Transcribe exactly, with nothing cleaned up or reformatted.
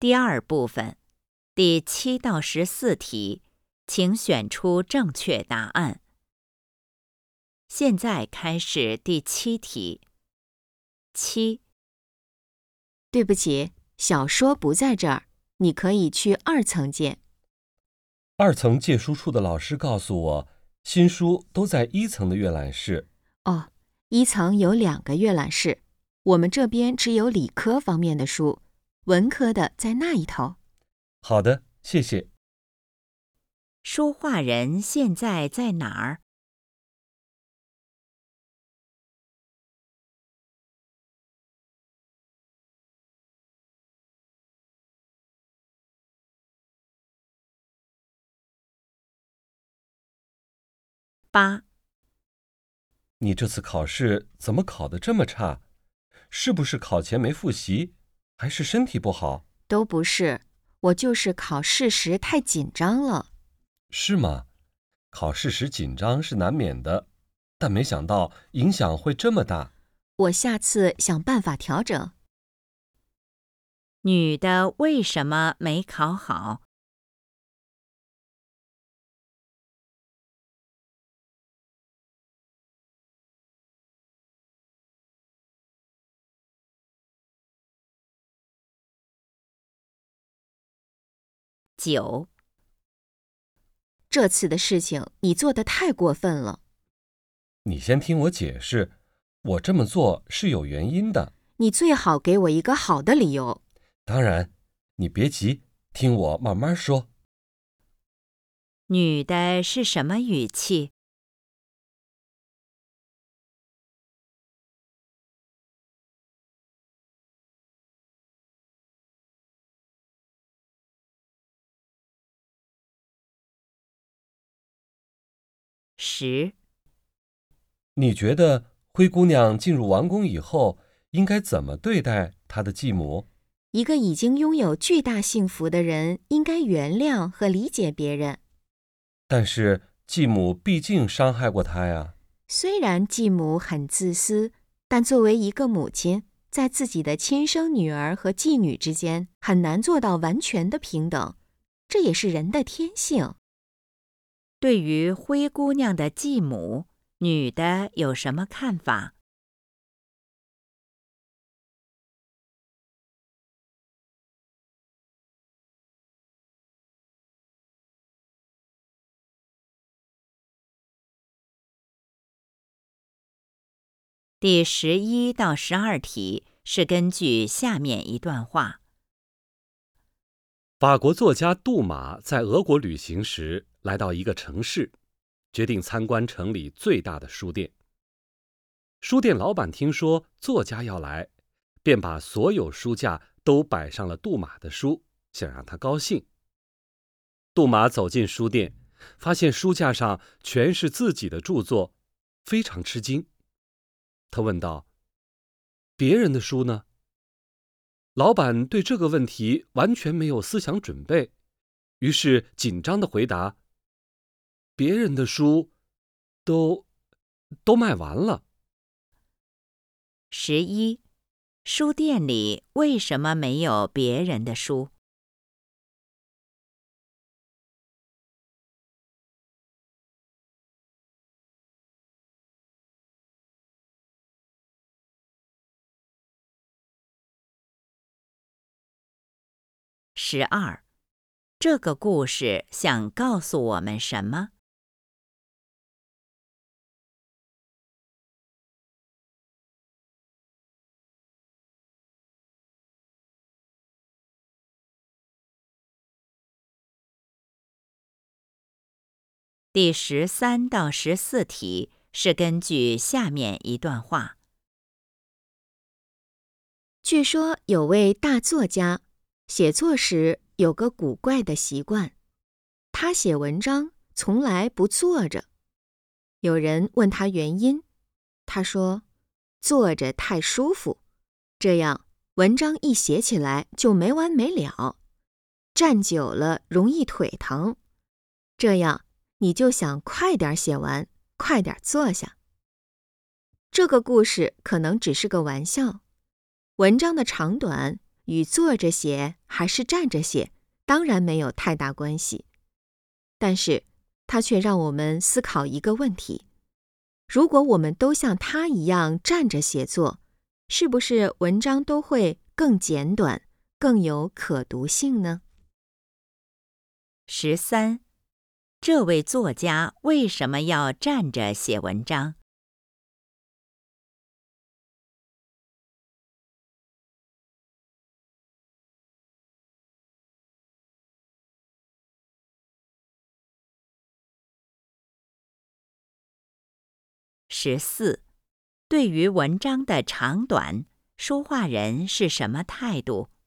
第二部分，第七到十四题，请选出正确答案。现在开始第七题。七， 对不起，小说不在这儿，你可以去二层借。 二层借书处的老师告诉我，新书都在一层的阅览室。 哦，一层有两个阅览室，我们这边只有理科方面的书，文科的在那一头。 好的，谢谢。 说话人现在在哪儿？八， 你这次考试怎么考得这么差？是不是考前没复习，还是身体不好？ 都不是，我就是考试时太紧张了。 是吗？考试时紧张是难免的，但没想到影响会这么大。 我下次想办法调整。 女的为什么没考好？九， 这次的事情你做得太过分了。 你先听我解释，我这么做是有原因的。 你最好给我一个好的理由。 当然，你别急，听我慢慢说。 女的是什么语气？十， 你觉得灰姑娘进入王宫以后，应该怎么对待她的继母？ 一个已经拥有巨大幸福的人，应该原谅和理解别人。 但是继母毕竟伤害过她呀。 虽然继母很自私，但作为一个母亲，在自己的亲生女儿和继女之间，很难做到完全的平等，这也是人的天性。 对于灰姑娘的继母，女的有什么看法？第十一到十二题是根据下面一段话。 法国作家杜马在俄国旅行时，来到一个城市，决定参观城里最大的书店。书店老板听说作家要来，便把所有书架都摆上了杜马的书，想让他高兴。杜马走进书店，发现书架上全是自己的著作，非常吃惊。他问道：“别人的书呢？”老板对这个问题完全没有思想准备，于是紧张地回答：“别人的书都都卖完了。” 十一，书店里为什么没有别人的书？十二，这个故事想告诉我们什么？第十三到十四题是根据下面一段话。 据说有位大作家，写作时有个古怪的习惯，他写文章从来不坐着。有人问他原因，他说：“坐着太舒服，这样文章一写起来就没完没了；站久了容易腿疼，这样你就想快点写完，快点坐下。”这个故事可能只是个玩笑，文章的长短与坐着写还是站着写，当然没有太大关系。但是，它却让我们思考一个问题：如果我们都像他一样站着写作，是不是文章都会更简短，更有可读性呢？ 十三，这位作家为什么要站着写文章？十四，对于文章的长短，说话人是什么态度？